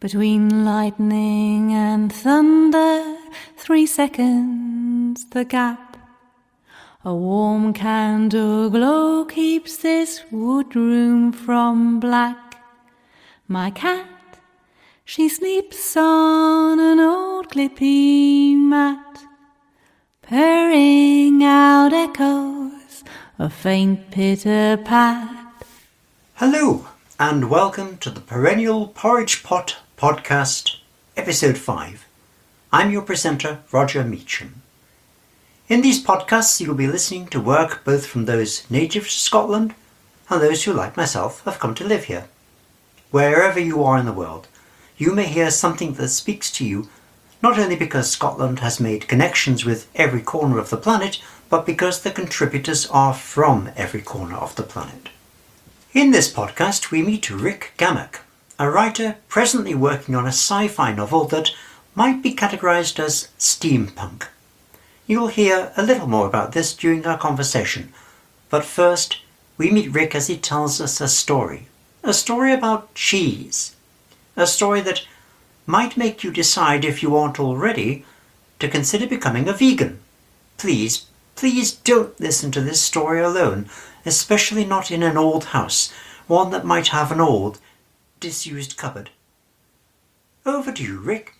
Between lightning and thunder, 3 seconds the gap. A warm candle glow keeps this woodroom from black. My cat, she sleeps on an old clippy mat, purring out echoes of faint pitter-pat. Hello, and welcome to the Perennial Porridge Pot Podcast, Episode 5. I'm your presenter, Roger Meacham. In these podcasts, you'll be listening to work both from those native to Scotland and those who, like myself, have come to live here. Wherever you are in the world, you may hear something that speaks to you, not only because Scotland has made connections with every corner of the planet, but because the contributors are from every corner of the planet. In this podcast, we meet Rick Gammack, a writer presently working on a sci-fi novel that might be categorized as steampunk. You'll hear a little more about this during our conversation, but first, we meet Rick as he tells us a story about cheese, a story that might make you decide, if you aren't already, to consider becoming a vegan. Please don't listen to this story alone, especially not in an old house, one that might have an old, disused cupboard. Over to you, Rick.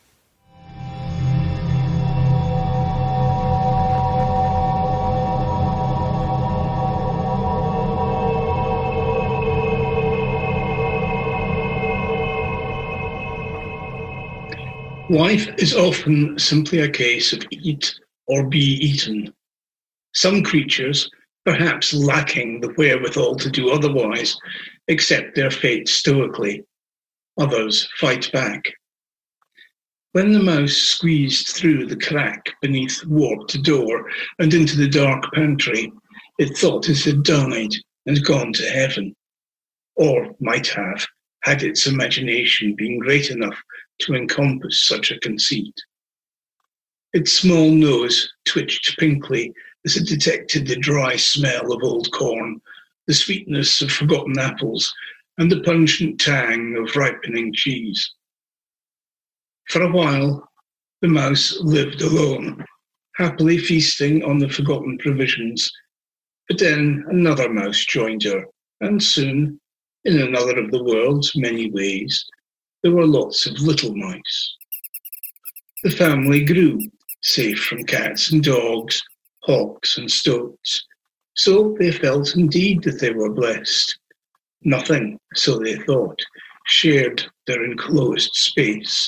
Life is often simply a case of eat or be eaten. Some creatures, perhaps lacking the wherewithal to do otherwise, accept their fate stoically. Others fight back. When the mouse squeezed through the crack beneath the warped door and into the dark pantry, it thought it had died and gone to heaven. Or might have, had its imagination been great enough to encompass such a conceit. Its small nose twitched pinkly as it detected the dry smell of old corn, the sweetness of forgotten apples, and the pungent tang of ripening cheese. For a while, the mouse lived alone, happily feasting on the forgotten provisions. But then another mouse joined her, and soon, in another of the world's many ways, there were lots of little mice. The family grew, safe from cats and dogs, hawks and stoats. So they felt indeed that they were blessed. Nothing, so they thought, shared their enclosed space.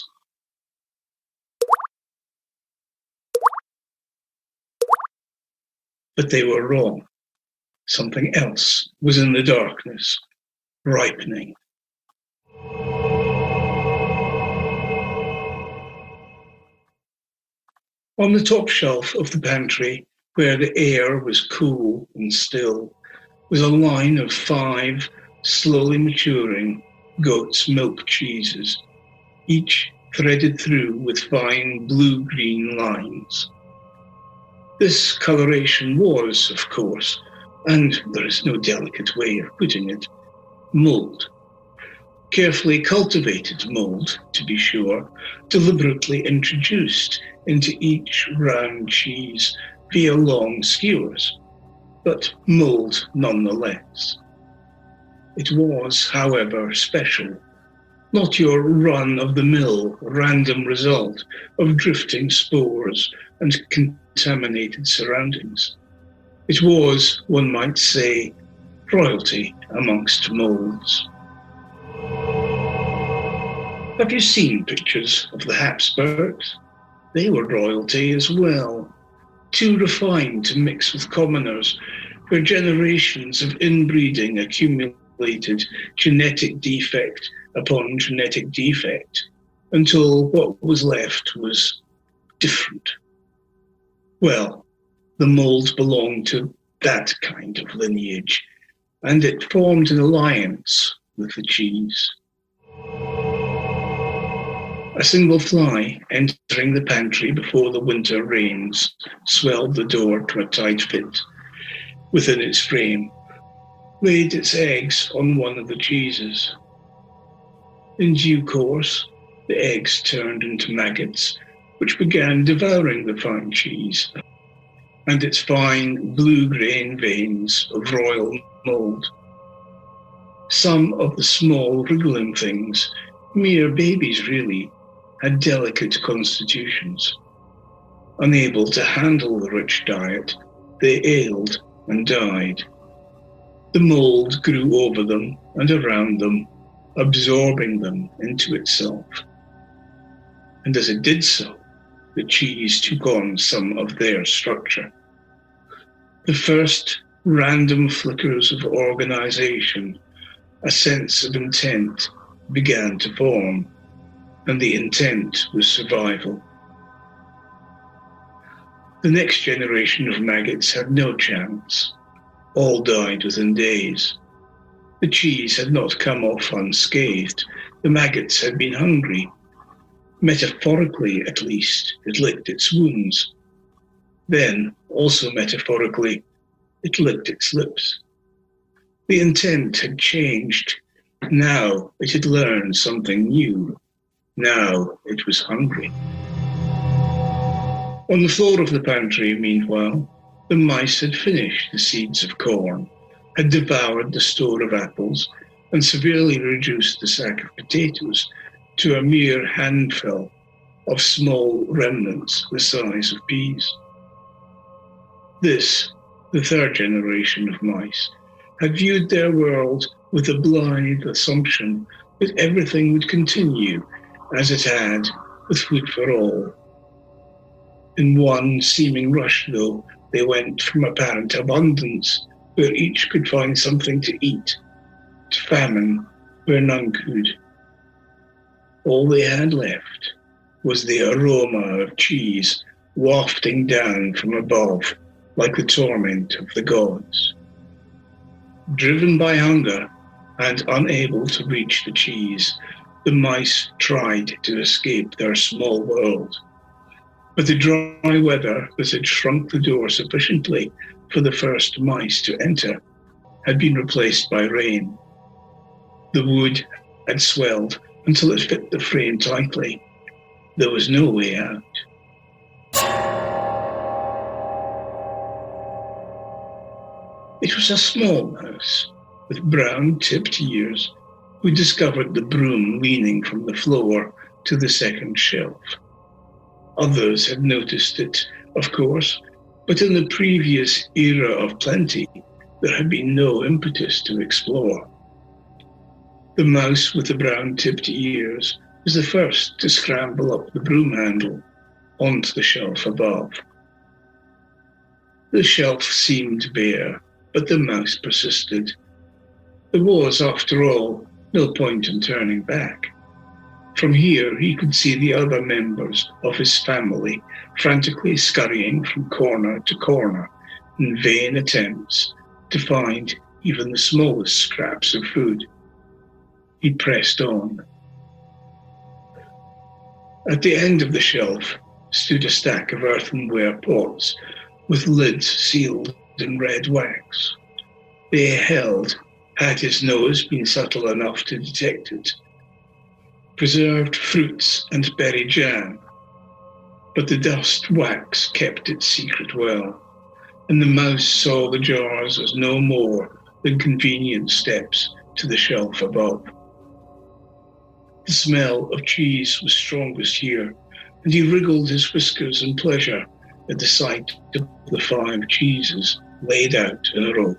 But they were wrong. Something else was in the darkness, ripening. On the top shelf of the pantry, where the air was cool and still, was a line of 5 slowly maturing goat's milk cheeses, each threaded through with fine blue-green lines. This coloration was, of course, and there is no delicate way of putting it, mould. Carefully cultivated mould, to be sure, deliberately introduced into each round cheese via long skewers, but mould nonetheless. It was, however, special, not your run-of-the-mill random result of drifting spores and contaminated surroundings. It was, one might say, royalty amongst moulds. Have you seen pictures of the Habsburgs? They were royalty as well, too refined to mix with commoners, where generations of inbreeding accumulated genetic defect upon genetic defect, until what was left was different. Well, the mould belonged to that kind of lineage, and it formed an alliance with the cheese. A single fly entering the pantry before the winter rains swelled the door to a tight fit within its frame, laid its eggs on one of the cheeses. In due course, The eggs turned into maggots, which began devouring the fine cheese and its fine blue-grain veins of royal mould. Some of the small wriggling things, mere babies really, had delicate constitutions. Unable to handle the rich diet, they ailed and died. The mould grew over them and around them, absorbing them into itself. And as it did so, the cheese took on some of their structure. The first random flickers of organization, a sense of intent, began to form, and the intent was survival. The next generation of maggots had no chance. All died within days. The cheese had not come off unscathed. The maggots had been hungry. Metaphorically, at least, it licked its wounds. Then, also metaphorically, it licked its lips. The intent had changed. Now it had learned something new. Now it was hungry. On the floor of the pantry, meanwhile, the mice had finished the seeds of corn, had devoured the store of apples, and severely reduced the sack of potatoes to a mere handful of small remnants the size of peas. This, the third generation of mice, had viewed their world with a blithe assumption that everything would continue as it had, with food for all. In one seeming rush, though, they went from apparent abundance, where each could find something to eat, to famine, where none could. All they had left was the aroma of cheese wafting down from above like the torment of the gods. Driven by hunger and unable to reach the cheese, the mice tried to escape their small world. But the dry weather that had shrunk the door sufficiently for the first mice to enter had been replaced by rain. The wood had swelled until it fit the frame tightly. There was no way out. It was a small mouse with brown-tipped ears who discovered the broom leaning from the floor to the second shelf. Others had noticed it, of course, but in the previous era of plenty, there had been no impetus to explore. The mouse with the brown-tipped ears was the first to scramble up the broom handle onto the shelf above. The shelf seemed bare, but the mouse persisted. There was, after all, no point in turning back. From here, he could see the other members of his family frantically scurrying from corner to corner in vain attempts to find even the smallest scraps of food. He pressed on. At the end of the shelf stood a stack of earthenware pots with lids sealed in red wax. They held, had his nose been subtle enough to detect it, preserved fruits and berry jam, but the dust wax kept its secret well, and the mouse saw the jars as no more than convenient steps to the shelf above. The smell of cheese was strongest here, and he wriggled his whiskers in pleasure at the sight of the 5 cheeses laid out in a row.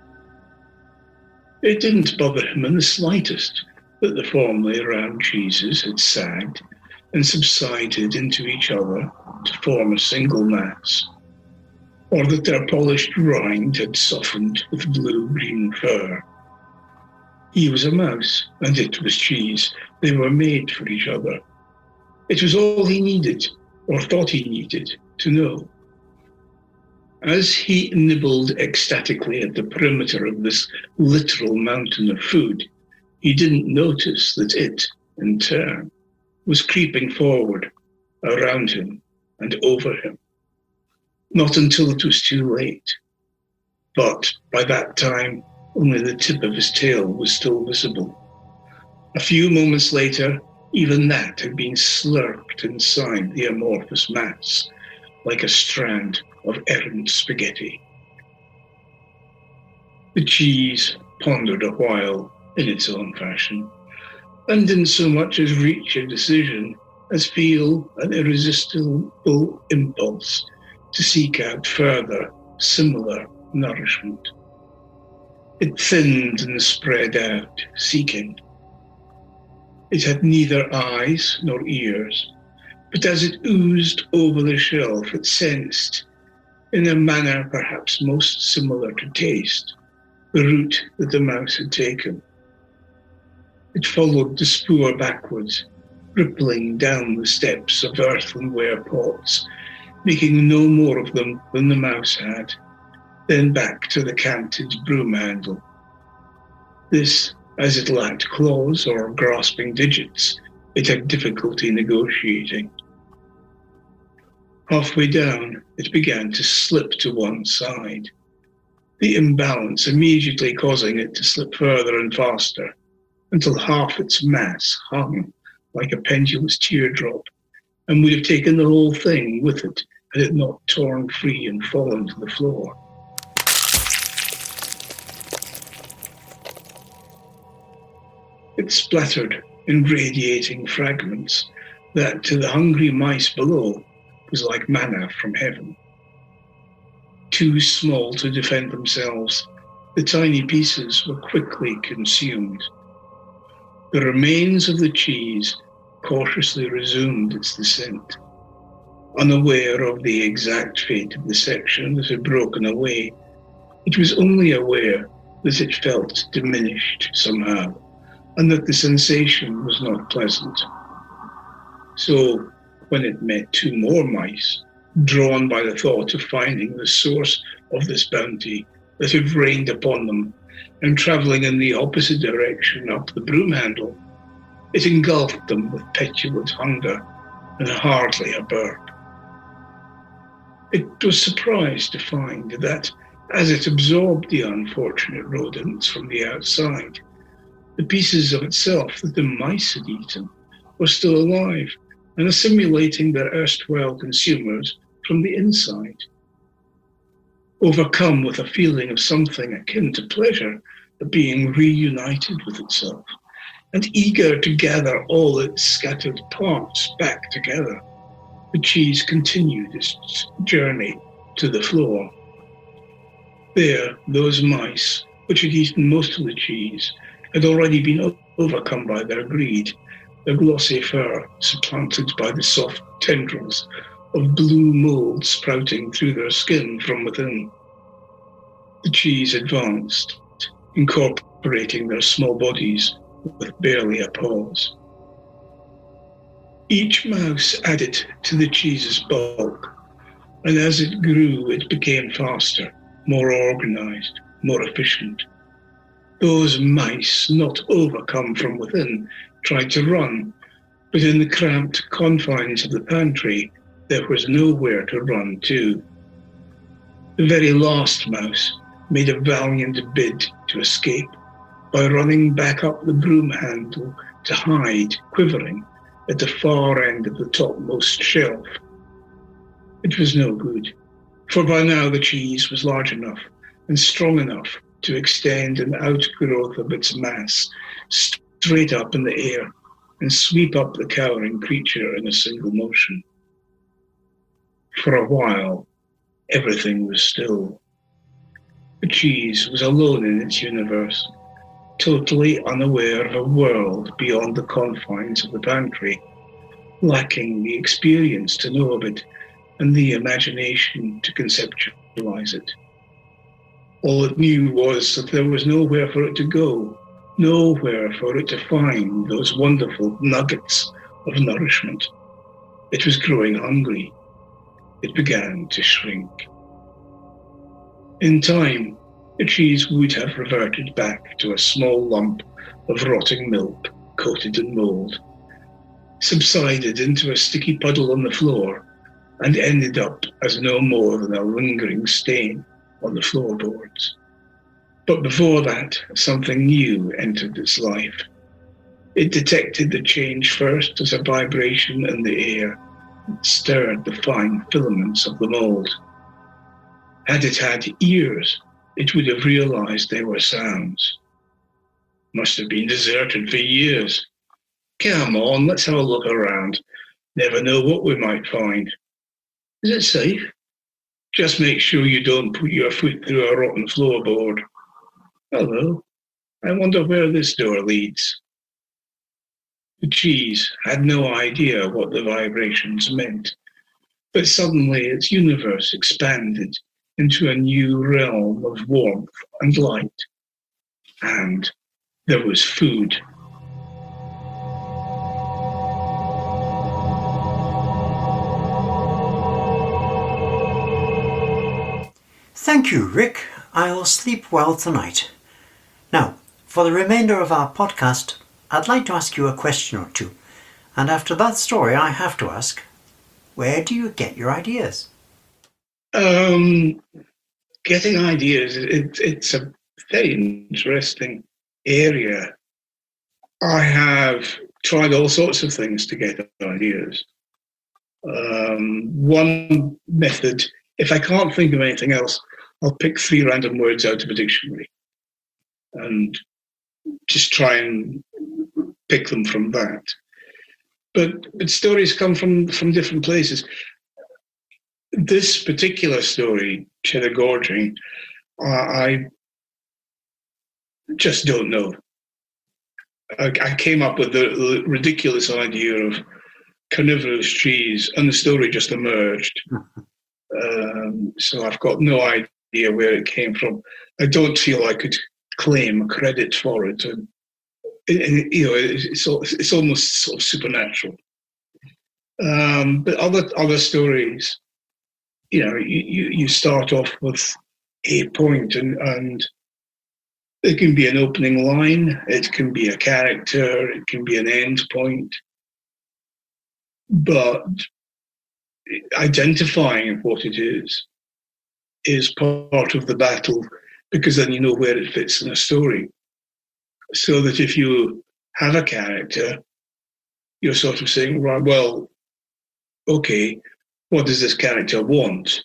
It didn't bother him in the slightest that the formerly round cheeses had sagged and subsided into each other to form a single mass, or that their polished rind had softened with blue-green fur. He was a mouse, and it was cheese. They were made for each other. It was all he needed, or thought he needed, to know. As he nibbled ecstatically at the perimeter of this literal mountain of food, he didn't notice that it, in turn, was creeping forward, around him and over him. Not until it was too late. But by that time, only the tip of his tail was still visible. A few moments later, Even that had been slurped inside the amorphous mass, like a strand of errant spaghetti. The cheese pondered a while in its own fashion, and didn't so much as reach a decision as feel an irresistible impulse to seek out further, similar nourishment. It thinned and spread out, seeking. It had neither eyes nor ears, but as it oozed over the shelf, it sensed, in a manner perhaps most similar to taste, the route that the mouse had taken. It followed the spoor backwards, rippling down the steps of earthenware pots, making no more of them than the mouse had, then back to the canted broom handle. This, as it lacked claws or grasping digits, it had difficulty negotiating. Halfway down, it began to slip to one side, the imbalance immediately causing it to slip further and faster, until half its mass hung like a pendulous teardrop, and would have taken the whole thing with it had it not torn free and fallen to the floor. It splattered in radiating fragments that, to the hungry mice below, was like manna from heaven. Too small to defend themselves, the tiny pieces were quickly consumed. The remains of the cheese cautiously resumed its descent. Unaware of the exact fate of the section that had broken away, it was only aware that it felt diminished somehow, and that the sensation was not pleasant. So, when it met two more mice, drawn by the thought of finding the source of this bounty that had rained upon them, and travelling in the opposite direction up the broom handle, it engulfed them with petulant hunger and hardly a burp. It was surprised to find that, as it absorbed the unfortunate rodents from the outside, the pieces of itself that the mice had eaten were still alive and assimilating their erstwhile consumers from the inside. Overcome with a feeling of something akin to pleasure at being reunited with itself, and eager to gather all its scattered parts back together, the cheese continued its journey to the floor. There, those mice, which had eaten most of the cheese, had already been overcome by their greed, their glossy fur supplanted by the soft tendrils of blue mold sprouting through their skin from within. The cheese advanced, incorporating their small bodies with barely a pause. Each mouse added to the cheese's bulk, and as it grew, it became faster, more organized, more efficient. Those mice, not overcome from within, tried to run, but in the cramped confines of the pantry, there was nowhere to run to. The very last mouse made a valiant bid to escape by running back up the broom handle to hide, quivering, at the far end of the topmost shelf. It was no good, for by now the cheese was large enough and strong enough to extend an outgrowth of its mass straight up in the air and sweep up the cowering creature in a single motion. For a while, everything was still. The cheese was alone in its universe, totally unaware of a world beyond the confines of the pantry, lacking the experience to know of it and the imagination to conceptualize it. All it knew was that there was nowhere for it to go, nowhere for it to find those wonderful nuggets of nourishment. It was growing hungry. It began to shrink. In time, the cheese would have reverted back to a small lump of rotting milk coated in mold, subsided into a sticky puddle on the floor, and ended up as no more than a lingering stain on the floorboards. But before that, something new entered its life. It detected the change first as a vibration in the air and stirred the fine filaments of the mold. Had it had ears, it would have realized they were sounds. Must have been deserted for years. Come on, let's have a look around. Never know what we might find. Is it safe? Just make sure you don't put your foot through a rotten floorboard. Hello. I wonder where this door leads. The cheese had no idea what the vibrations meant, but suddenly its universe expanded into a new realm of warmth and light. And there was food. Thank you, Rick. I'll sleep well tonight. Now, for the remainder of our podcast, I'd like to ask you a question or two. And after that story, I have to ask, where do you get your ideas? Getting ideas, it's a very interesting area. I have tried all sorts of things to get ideas. One method, if I can't think of anything else, I'll pick 3 random words out of a dictionary and just try and pick them from that. But stories come from different places. This particular story, Cheddar Gorging, I just don't know. I came up with the ridiculous idea of carnivorous cheese, and the story just emerged. So I've got no idea where it came from. I don't feel I could claim credit for it. And it's almost sort of supernatural. But other stories, you start off with a point, and it can be an opening line, it can be a character, it can be an end point. But identifying what it is part of the battle, because then you know where it fits in a story. So that if you have a character, you're sort of saying, right, well, okay, what does this character want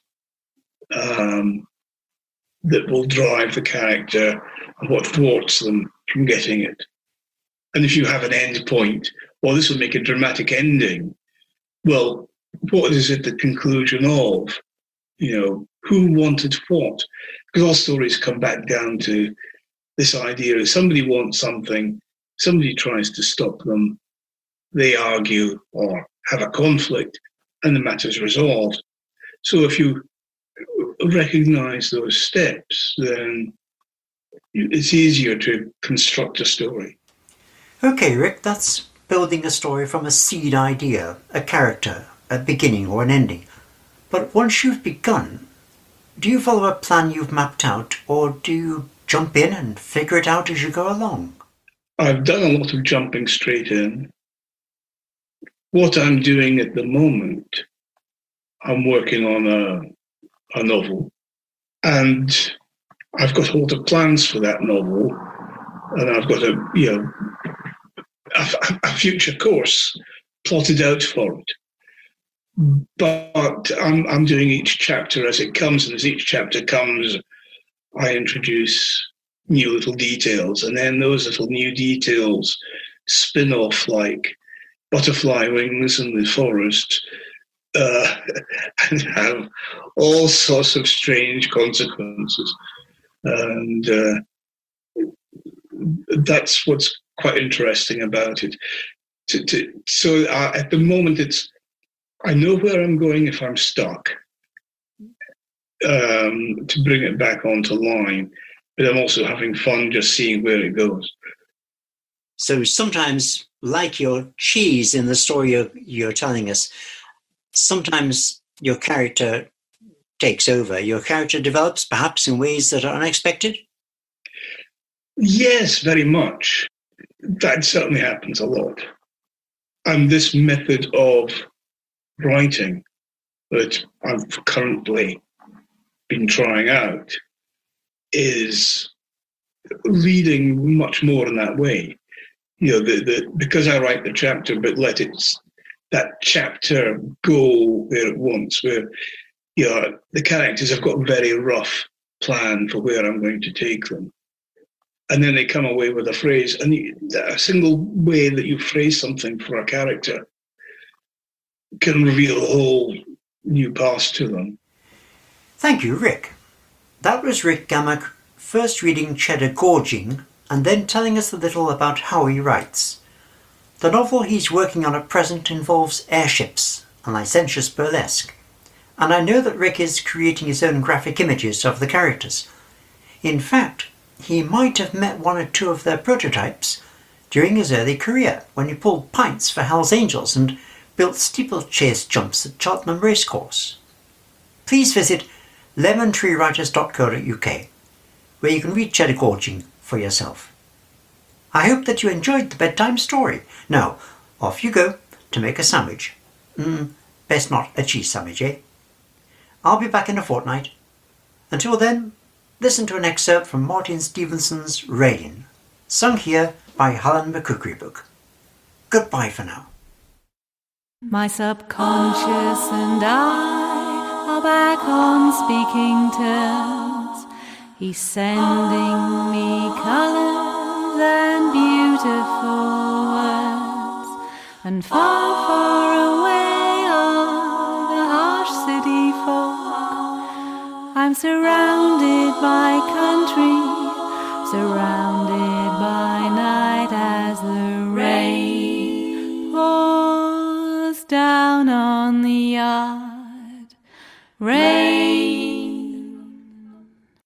that will drive the character, and what thwarts them from getting it? And if you have an end point, well, this will make a dramatic ending. Well, what is it the conclusion of? Who wanted what? Because all stories come back down to this idea of somebody wants something, somebody tries to stop them, they argue or have a conflict, and the matter's resolved. So if you recognize those steps, then it's easier to construct a story. Okay, Rick, that's building a story from a seed idea, a character, a beginning or an ending. But once you've begun, do you follow a plan you've mapped out, or do you jump in and figure it out as you go along? I've done a lot of jumping straight in. What I'm doing at the moment, I'm working on a novel, and I've got a lot of plans for that novel, and I've got a future course plotted out for it. But I'm doing each chapter as it comes, and as each chapter comes, I introduce new little details, and then those little new details spin off like butterfly wings in the forest, and have all sorts of strange consequences. And that's what's quite interesting about it. So at the moment, I know where I'm going if I'm stuck, to bring it back onto line, but I'm also having fun just seeing where it goes. So sometimes, like your cheese in the story you're telling us, sometimes your character takes over. Your character develops perhaps in ways that are unexpected? Yes, very much. That certainly happens a lot. And this method of writing that I've currently been trying out is leading much more in that way. because I write the chapter, but let that chapter go where it wants, where the characters have got a very rough plan for where I'm going to take them. And then they come away with a phrase, and a single way that you phrase something for a character can reveal a whole new past to them. Thank you, Rick. That was Rick Gamak first reading Cheddar Gorging and then telling us a little about how he writes. The novel he's working on at present involves airships and licentious burlesque, and I know that Rick is creating his own graphic images of the characters. In fact, he might have met one or two of their prototypes during his early career when he pulled pints for Hell's Angels and built steeplechase jumps at Cheltenham Racecourse. Please visit lemontreewriters.co.uk, where you can read Cheddar Gorging for yourself. I hope that you enjoyed the bedtime story. Now, off you go to make a sandwich. Best not a cheese sandwich, eh? I'll be back in a fortnight. Until then, listen to an excerpt from Martin Stevenson's Rain, sung here by Helen McCookerybook. Goodbye for now. My subconscious and I are back on speaking terms. He's sending me colours and beautiful words, and far, far away are the harsh city folk. I'm surrounded by country